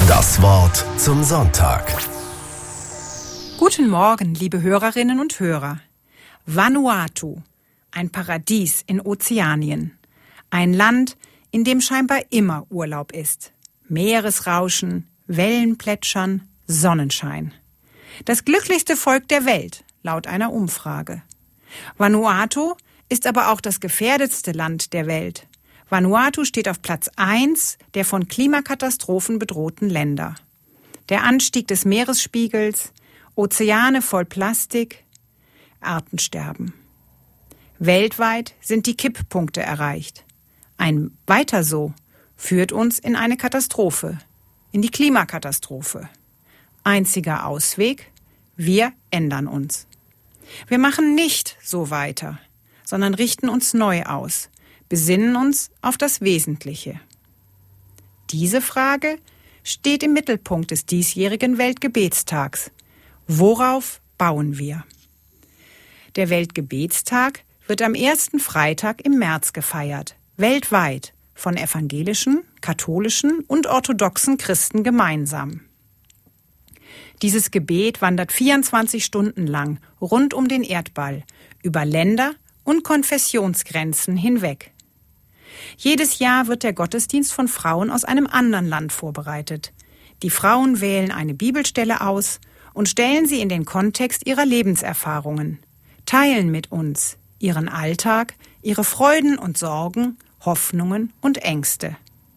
Das Wort zum Sonntag. Guten Morgen, liebe Hörerinnen und Hörer. Vanuatu, ein Paradies in Ozeanien. Ein Land, in dem scheinbar immer Urlaub ist. Meeresrauschen, Wellen plätschern, Sonnenschein. Das glücklichste Volk der Welt, laut einer Umfrage. Vanuatu ist aber auch das gefährdetste Land der Welt. Vanuatu steht auf Platz 1 der von Klimakatastrophen bedrohten Länder. Der Anstieg des Meeresspiegels, Ozeane voll Plastik, Artensterben. Weltweit sind die Kipppunkte erreicht. Ein Weiter so führt uns in eine Katastrophe, in die Klimakatastrophe. Einziger Ausweg: wir ändern uns. Wir machen nicht so weiter, sondern richten uns neu aus, besinnen uns auf das Wesentliche. Diese Frage steht im Mittelpunkt des diesjährigen Weltgebetstags. Worauf bauen wir? Der Weltgebetstag wird am ersten Freitag im März gefeiert, weltweit von evangelischen, katholischen und orthodoxen Christen gemeinsam. Dieses Gebet wandert 24 Stunden lang rund um den Erdball, über Länder und Konfessionsgrenzen hinweg. Jedes Jahr wird der Gottesdienst von Frauen aus einem anderen Land vorbereitet. Die Frauen wählen eine Bibelstelle aus und stellen sie in den Kontext ihrer Lebenserfahrungen, teilen mit uns ihren Alltag, ihre Freuden und Sorgen, Hoffnungen und Ängste.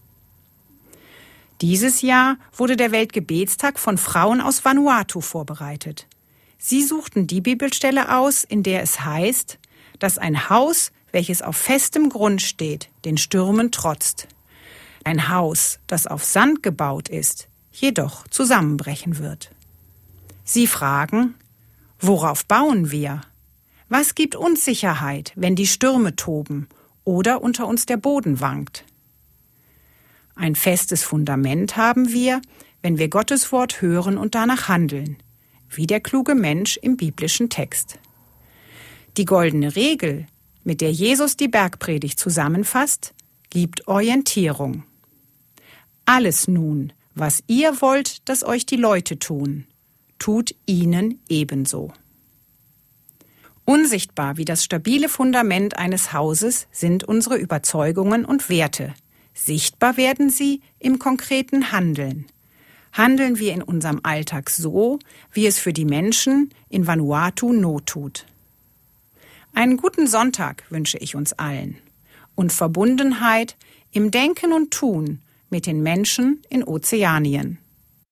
Dieses Jahr wurde der Weltgebetstag von Frauen aus Vanuatu vorbereitet. Sie suchten die Bibelstelle aus, in der es heißt, dass ein Haus, welches auf festem Grund steht, den Stürmen trotzt. Ein Haus, das auf Sand gebaut ist, jedoch zusammenbrechen wird. Sie fragen: Worauf bauen wir? Was gibt uns Sicherheit, wenn die Stürme toben oder unter uns der Boden wankt? Ein festes Fundament haben wir, wenn wir Gottes Wort hören und danach handeln, wie der kluge Mensch im biblischen Text. Die goldene Regel, mit der Jesus die Bergpredigt zusammenfasst, gibt Orientierung. Alles nun, was ihr wollt, dass euch die Leute tun, tut ihnen ebenso. Unsichtbar wie das stabile Fundament eines Hauses sind unsere Überzeugungen und Werte. Sichtbar werden sie im konkreten Handeln. Handeln wir in unserem Alltag so, wie es für die Menschen in Vanuatu Not tut. Einen guten Sonntag wünsche ich uns allen und Verbundenheit im Denken und Tun mit den Menschen in Ozeanien.